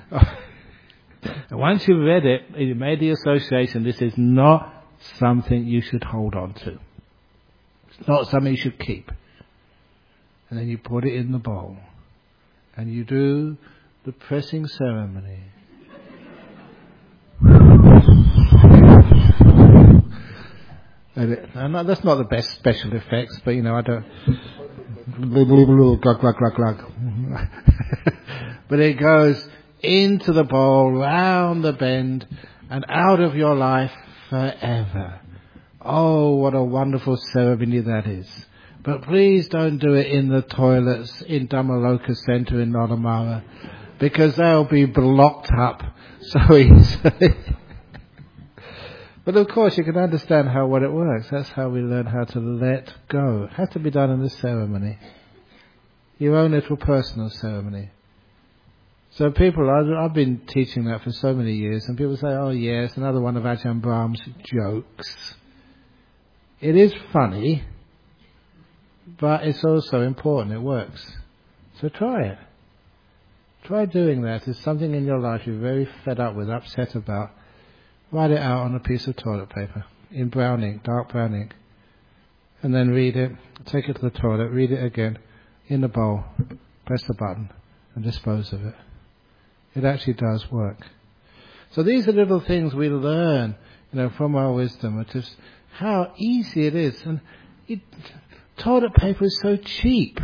once you've read it, and you made the association, this is not something you should hold on to. It's not something you should keep. And then you put it in the bowl. And you do the pressing ceremony. And that's not the best special effects, but I don't. Glug, glug, glug, glug. But it goes into the bowl, round the bend, and out of your life forever. Oh, what a wonderful ceremony that is. But please don't do it in the toilets in Dhammaloka Centre in Nollamara, because they'll be blocked up so easily. But of course you can understand what it works. That's how we learn how to let go. It has to be done in this ceremony. Your own little personal ceremony. So people, I've been teaching that for so many years, and people say, oh yes, another one of Ajahn Brahm's jokes. It is funny, but it's also important. It works. So try it. Try doing that. It's something in your life you're very fed up with, upset about. Write it out on a piece of toilet paper in brown ink, dark brown ink. And then read it, take it to the toilet, read it again, in the bowl, press the button and dispose of it. It actually does work. So these are little things we learn, from our wisdom, which is how easy it is. And toilet paper is so cheap.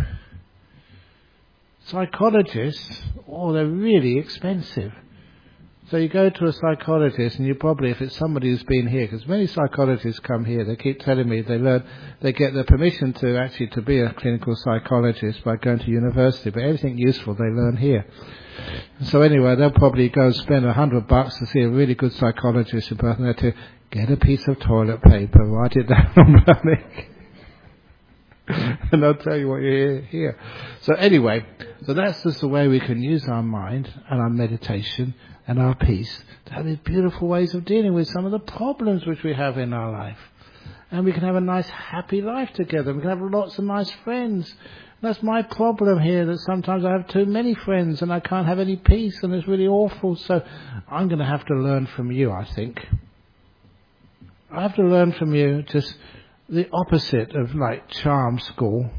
Psychologists, they're really expensive. So you go to a psychologist, and you probably, if it's somebody who's been here, because many psychologists come here, they keep telling me they get their permission to be a clinical psychologist by going to university, but everything useful they learn here. So anyway, they'll probably go spend $100 to see a really good psychologist in Perth, and they'll get a piece of toilet paper, write it down on panic. And I'll tell you what you hear. So anyway, that's just the way we can use our mind and our meditation and our peace to have these beautiful ways of dealing with some of the problems which we have in our life. And we can have a nice happy life together. We can have lots of nice friends. That's my problem here, that sometimes I have too many friends and I can't have any peace, and it's really awful. So I'm going to have to learn from you, I think. I have to learn from you just the opposite of like charm school.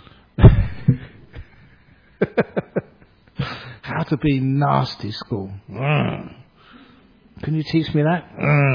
How to be nasty school. Can you teach me that?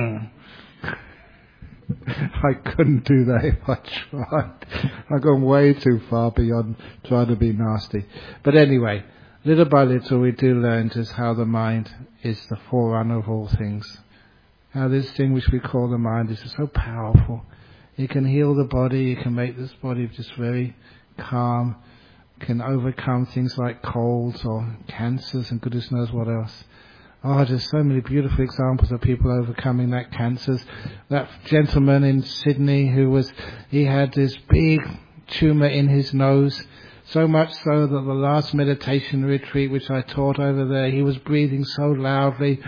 I couldn't do that if I tried. I've gone way too far beyond trying to be nasty. But anyway, little by little we do learn just how the mind is the forerunner of all things. How this thing which we call the mind is so powerful. It can heal the body, it can make this body just very calm, can overcome things like colds or cancers and goodness knows what else. Oh, there's so many beautiful examples of people overcoming that cancers. That gentleman in Sydney he had this big tumour in his nose, so much so that the last meditation retreat which I taught over there, he was breathing so loudly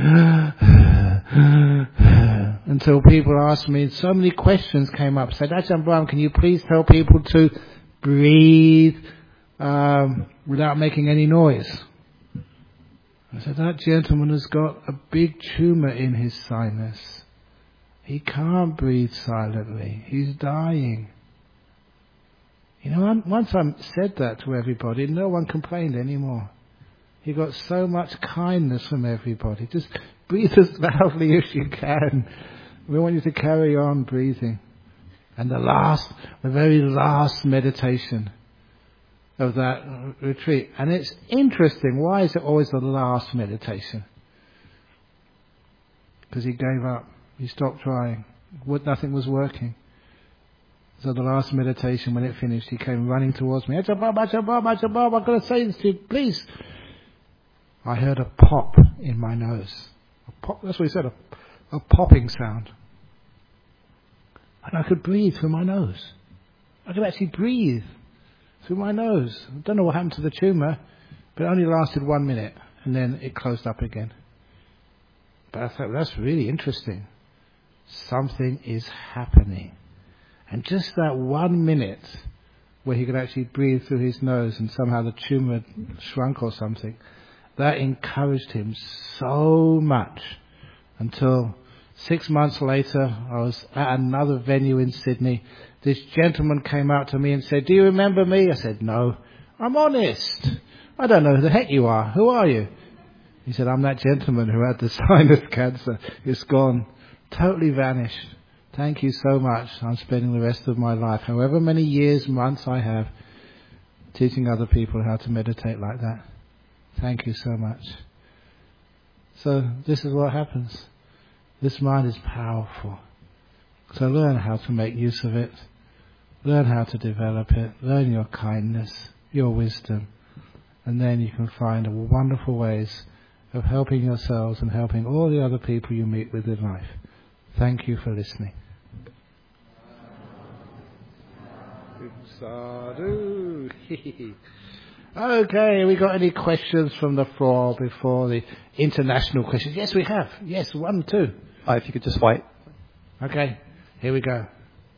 until people asked me, so many questions came up, said, Ajahn Brahm, can you please tell people to breathe without making any noise? I said, that gentleman has got a big tumour in his sinus. He can't breathe silently. He's dying. You know, once I said that to everybody, no one complained anymore. He got so much kindness from everybody. Just breathe as loudly as you can. We want you to carry on breathing. And the very last meditation of that retreat. And it's interesting. Why is it always the last meditation? Because he gave up. He stopped trying. Nothing was working. So the last meditation, when it finished, he came running towards me. Ajahn Brahm, I've got to say this to you, please. I heard a pop in my nose. A pop, that's what he said, a popping sound. And I could breathe through my nose. I could actually breathe through my nose. I don't know what happened to the tumour, but it only lasted 1 minute, and then it closed up again. But I thought, that's really interesting. Something is happening. And just that 1 minute where he could actually breathe through his nose and somehow the tumour shrunk or something, that encouraged him so much until 6 months later I was at another venue in Sydney. This gentleman came out to me and said, do you remember me? I said, no. I'm honest. I don't know who the heck you are. Who are you? He said, I'm that gentleman who had the sinus cancer. It's gone. Totally vanished. Thank you so much. I'm spending the rest of my life, however many years, months I have, teaching other people how to meditate like that. Thank you so much. So this is what happens. This mind is powerful. So learn how to make use of it. Learn how to develop it. Learn your kindness, your wisdom. And then you can find wonderful ways of helping yourselves and helping all the other people you meet with in life. Thank you for listening. Sadhu. Okay, we got any questions from the floor before the international questions? Yes, we have. Yes, 1, 2. If you could just wait. Okay, here we go.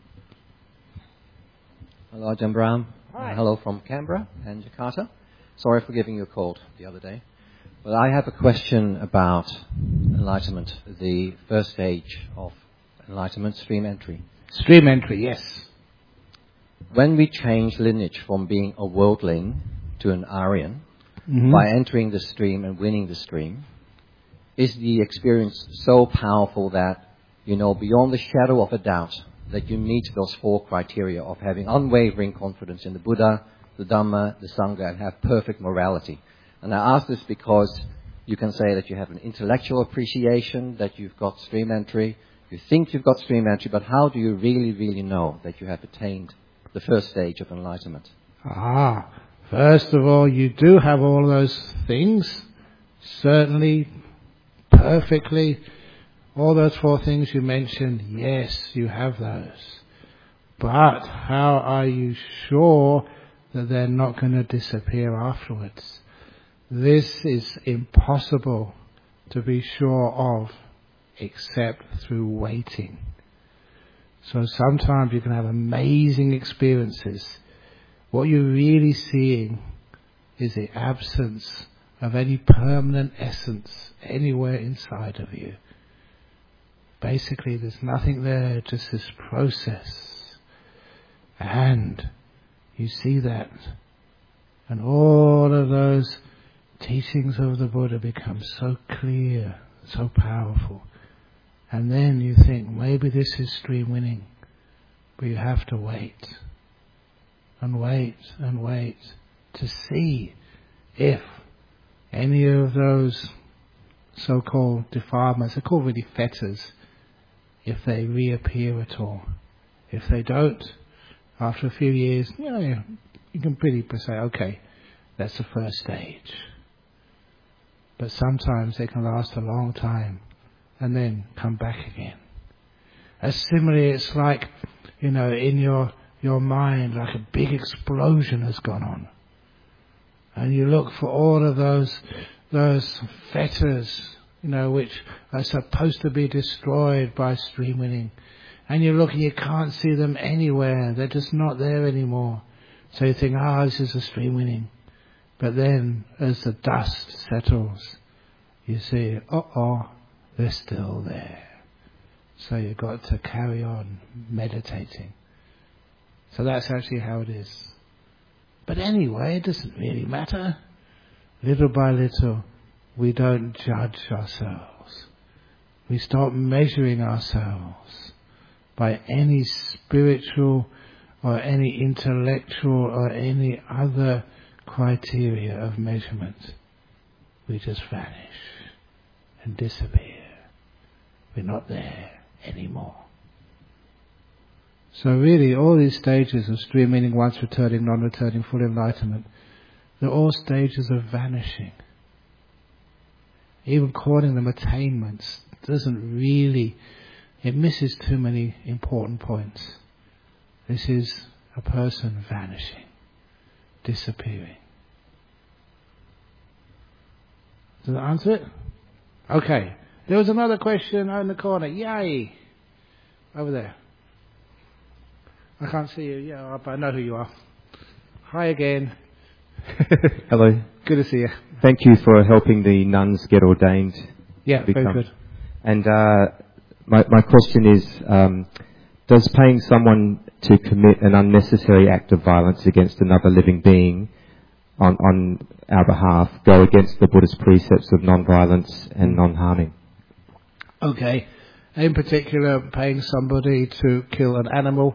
Hello, Ajahn Brahm. Hi. Hello from Canberra and Jakarta. Sorry for giving you a cold the other day. But I have a question about enlightenment, the first stage of enlightenment, stream entry. Stream entry, yes. When we change lineage from being a worldling to an Aryan, by entering the stream and winning the stream, is the experience so powerful that, you know, beyond the shadow of a doubt, that you meet those 4 criteria of having unwavering confidence in the Buddha, the Dhamma, the Sangha, and have perfect morality? And I ask this because you can say that you have an intellectual appreciation, that you've got stream entry, you think you've got stream entry, but how do you really, really know that you have attained the first stage of enlightenment? First of all, you do have all those things, certainly, perfectly. All those 4 things you mentioned, yes, you have those. But how are you sure that they're not going to disappear afterwards? This is impossible to be sure of except through waiting. So sometimes you can have amazing experiences. What you're really seeing is the absence of any permanent essence anywhere inside of you. basically there's nothing there, just this process. And you see that. And all of those teachings of the Buddha become so clear, so powerful. And then you think, maybe this is stream winning. But you have to wait. And wait and wait to see if any of those so-called defilements, they're called really fetters, if they reappear at all. If they don't, after a few years, you can pretty say, okay, that's the first stage. But sometimes they can last a long time and then come back again. As similarly, it's like, in your mind, like a big explosion has gone on. And you look for all of those fetters, which are supposed to be destroyed by stream winning. And you look and you can't see them anywhere. They're just not there anymore. So you think, this is a stream winning. But then, as the dust settles, you see, they're still there. So you've got to carry on meditating. So that's actually how it is. But anyway, it doesn't really matter. Little by little, we don't judge ourselves. We stop measuring ourselves by any spiritual or any intellectual or any other criteria of measurement. We just vanish and disappear. We're not there anymore. So really, all these stages of stream meaning, once returning, non-returning, full enlightenment, they're all stages of vanishing. Even calling them attainments doesn't really, it misses too many important points. This is a person vanishing, disappearing. Does that answer it? Okay. There was another question in the corner. Yay! Over there. I can't see you. Yeah, but I know who you are. Hi again. Hello. Good to see you. Thank you for helping the nuns get ordained. Yeah, very good. And my question is, does paying someone to commit an unnecessary act of violence against another living being on our behalf go against the Buddhist precepts of non-violence and non-harming? Okay. In particular, paying somebody to kill an animal,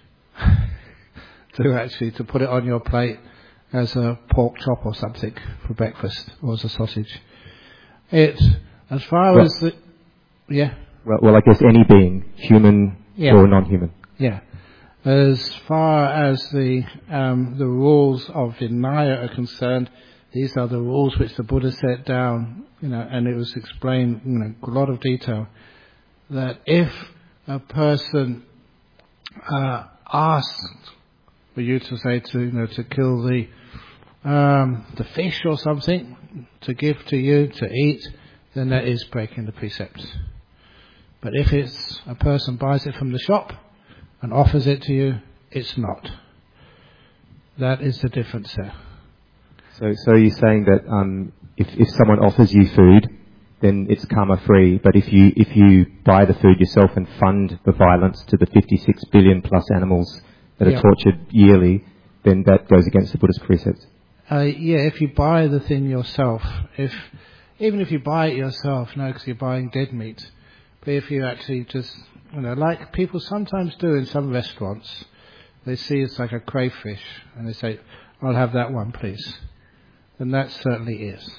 to put it on your plate as a pork chop or something for breakfast, or as a sausage. As far as the... Yeah? Well, I guess any being, human or non-human. Yeah. As far as the rules of Vinaya are concerned, these are the rules which the Buddha set down, and it was explained in a lot of detail, that if a person asked for you to say to kill the fish or something to give to you to eat, then that is breaking the precepts. But if it's a person buys it from the shop and offers it to you, it's not. That is the difference there. So you're saying that if someone offers you food, then it's karma free. But if you buy the food yourself and fund the violence to the 56 billion plus animals that are tortured yearly, then that goes against the Buddhist precepts. If you buy the thing yourself, even if you buy it yourself, no, because you're buying dead meat. But if you actually just, like people sometimes do in some restaurants, they see it's like a crayfish, and they say, "I'll have that one, please." Then that certainly is.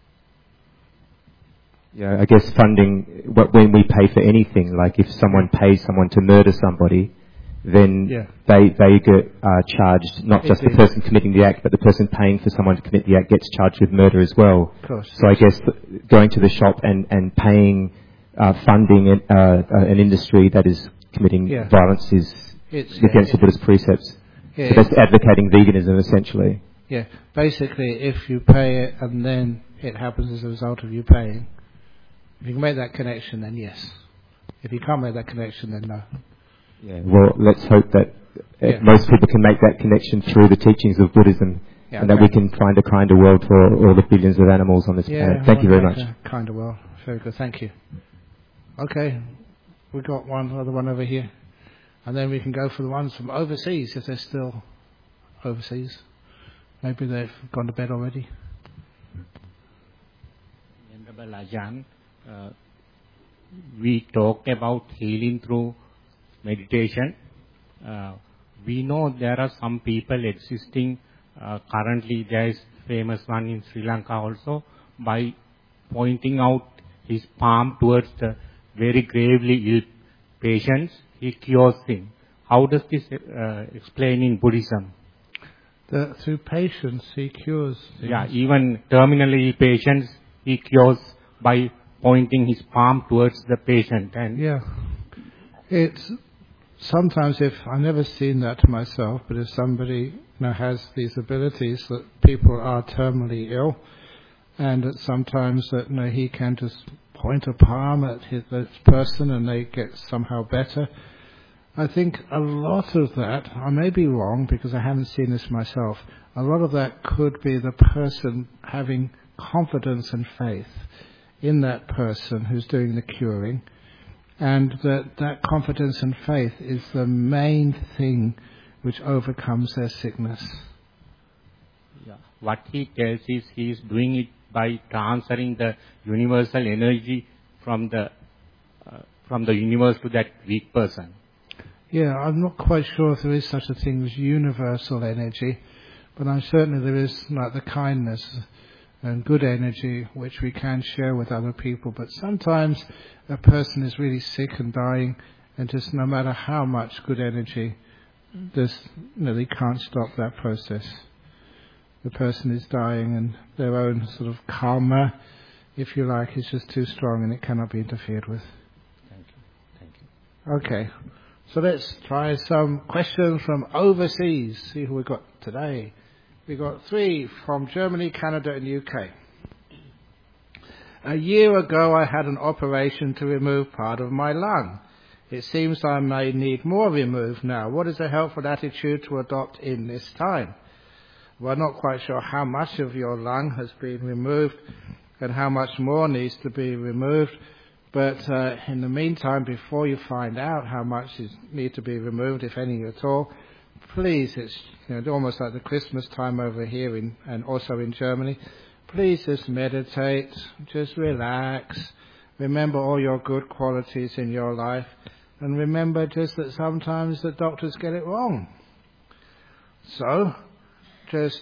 Yeah, I guess funding, when we pay for anything, like if someone pays someone to murder somebody, then they get charged, not just the person committing the act, but the person paying for someone to commit the act gets charged with murder as well. Of course. So I guess going to the shop and paying, funding an industry that is committing violence is against the Buddhist precepts. Yeah, so that's advocating veganism, essentially. Yeah, basically, if you pay it and then it happens as a result of you paying, if you can make that connection, then yes. If you can't make that connection, then no. Yeah, well, let's hope that most people can make that connection through the teachings of Buddhism, and that we can find a kinder world for all the billions of animals on this planet. Thank you very much. Kinder world. Very good, thank you. Okay, we got another one over here. And then we can go for the ones from overseas, if they're still overseas. Maybe they've gone to bed already. Venerable Ajahn, we talked about healing through meditation. We know there are some people existing, currently there is famous one in Sri Lanka also, by pointing out his palm towards the very gravely ill patients, he cures him. How does this explain in Buddhism? That through patience he cures things. Yeah, even terminally ill patients he cures by pointing his palm towards the patient. And yeah, it's sometimes, if I've never seen that myself, but if somebody has these abilities, that people are terminally ill, and that sometimes that he can just point a palm at this person and they get somehow better. I think a lot of that, I may be wrong because I haven't seen this myself, a lot of that could be the person having confidence and faith in that person who's doing the curing, and that confidence and faith is the main thing which overcomes their sickness. Yeah. What he tells is he is doing it by transferring the universal energy from the universe to that weak person. Yeah, I'm not quite sure if there is such a thing as universal energy, but I'm certain there is like the kindness and good energy which we can share with other people. But sometimes a person is really sick and dying, and just no matter how much good energy, they can't stop that process. The person is dying, and their own sort of karma, if you like, is just too strong, and it cannot be interfered with. Thank you. Okay, so let's try some questions from overseas. See who we got today. We got 3 from Germany, Canada, and UK. A year ago, I had an operation to remove part of my lung. It seems I may need more removed now. What is a helpful attitude to adopt in this time? We're not quite sure how much of your lung has been removed and how much more needs to be removed. But in the meantime, before you find out how much needs to be removed, if any at all, please, it's almost like the Christmas time over here and also in Germany. Please just meditate, just relax. Remember all your good qualities in your life. And remember just that sometimes the doctors get it wrong. So, just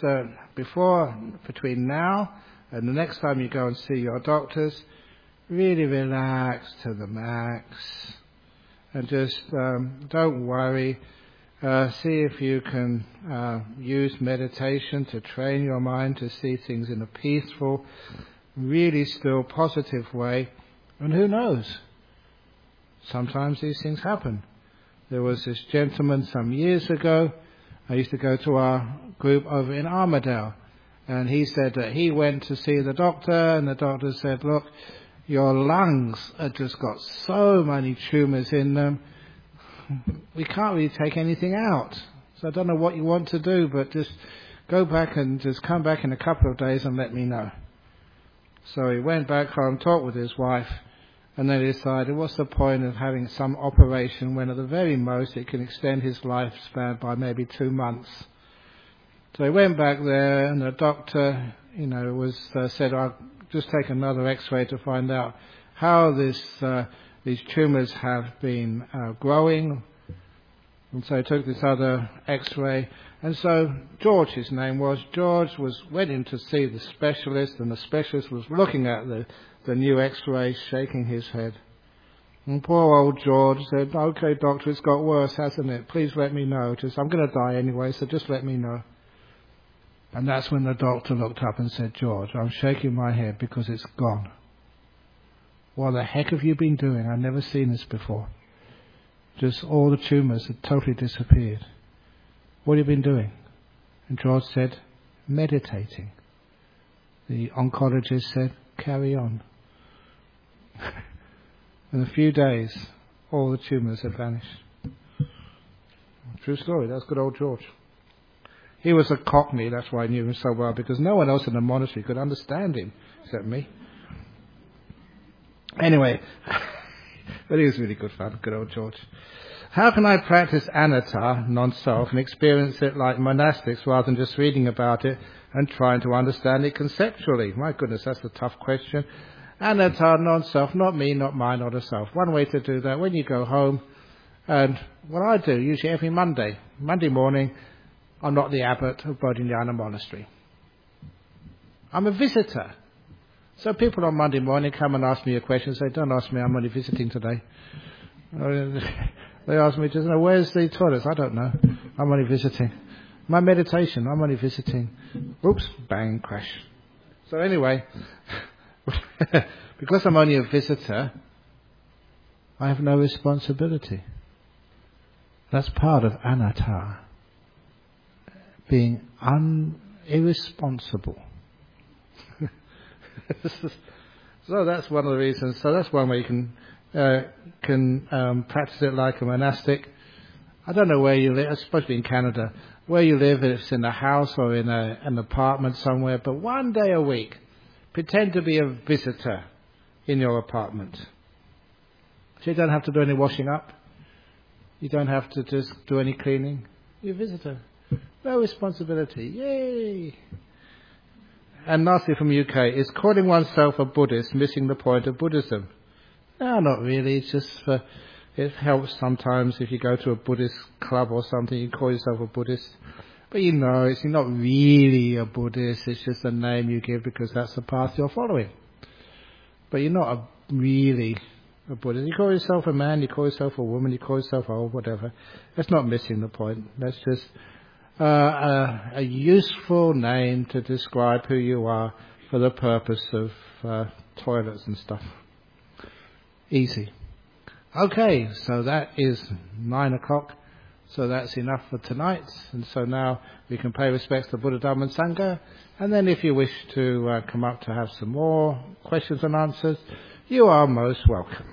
between now and the next time you go and see your doctors, really relax to the max. And just don't worry. See if you can use meditation to train your mind to see things in a peaceful, really still positive way. And who knows? Sometimes these things happen. There was this gentleman some years ago. I used to go to our group over in Armadale. And he said that he went to see the doctor, and the doctor said, look, your lungs have just got so many tumours in them. We can't really take anything out. So I don't know what you want to do, but just go back and just come back in a couple of days and let me know. So he went back home, talked with his wife, and then he decided, what's the point of having some operation when at the very most it can extend his lifespan by maybe 2 months? So he went back there, and the doctor, said, I'll just take another X-ray to find out how these tumours have been growing. And so he took this other X-ray. And so George, his name was, went in to see the specialist, and the specialist was looking at the new X-ray, shaking his head. And poor old George said, okay, doctor, it's got worse, hasn't it? Please let me know. I'm going to die anyway, so just let me know. And that's when the doctor looked up and said, George, I'm shaking my head because it's gone. What the heck have you been doing? I've never seen this before. Just all the tumours had totally disappeared. What have you been doing? And George said, meditating. The oncologist said, carry on. In a few days, all the tumours had vanished. True story, that's good old George. He was a Cockney, that's why I knew him so well, because no one else in the monastery could understand him, except me. Anyway, But it was really good fun, good old George. How can I practice anatta, non-self, and experience it like monastics rather than just reading about it and trying to understand it conceptually? My goodness, that's a tough question. Anatta, non-self, not me, not mine, not a self. One way to do that, when you go home, and what I do, usually every Monday morning, I'm not the abbot of Bodhinyana Monastery. I'm a visitor. So people on Monday morning come and ask me a question, say, don't ask me, I'm only visiting today. They ask me, just, where's the toilets? I don't know. I'm only visiting. My meditation, I'm only visiting. Oops, bang, crash. So anyway, because I'm only a visitor, I have no responsibility. That's part of anatta, being irresponsible. So that's one of the reasons. So that's one way you can practice it like a monastic. I don't know where you live, especially in Canada, where you live, if it's in a house or in an apartment somewhere, but one day a week, pretend to be a visitor in your apartment. So you don't have to do any washing up. You don't have to just do any cleaning. You're a visitor. No responsibility. Yay! And lastly from UK, is calling oneself a Buddhist missing the point of Buddhism? No, not really. It's just it helps sometimes if you go to a Buddhist club or something, you call yourself a Buddhist. But you're not really a Buddhist. It's just a name you give because that's the path you're following. But you're not really a Buddhist. You call yourself a man, you call yourself a woman, you call yourself old, whatever. That's not missing the point. That's just a useful name to describe who you are for the purpose of toilets and stuff. Easy. Okay, so that is 9:00. So that's enough for tonight. And so now we can pay respects to Buddha, Dhamma and Sangha. And then if you wish to come up to have some more questions and answers, you are most welcome.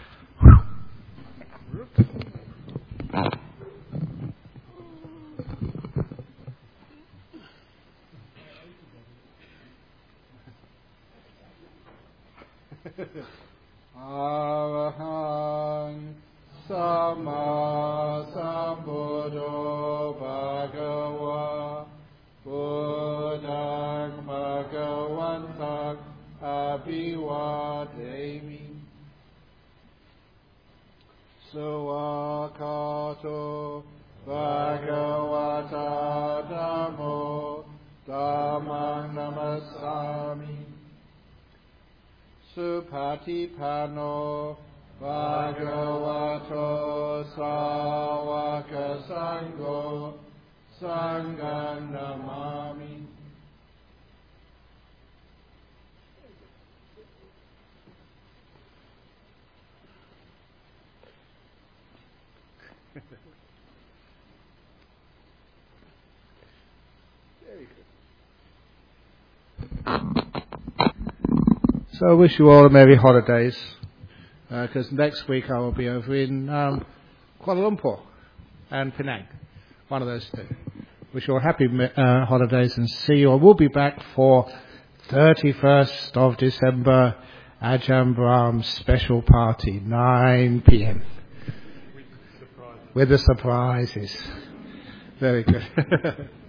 Arahang Sama Sambuddho Bhagava Buddhang Bhagavantang Abhivademi Suwakato Bhagavata Dhammo Dhammang Namasami Supatipano Bhagavato Sāvaka Sangho Sanghang Namami. So I wish you all a merry holidays, because next week I will be over in Kuala Lumpur and Penang, one of those two. Wish you all happy holidays and see you. I will be back for 31st of December, Ajahn Brahm's special party, 9 p.m. With the surprises. Very good.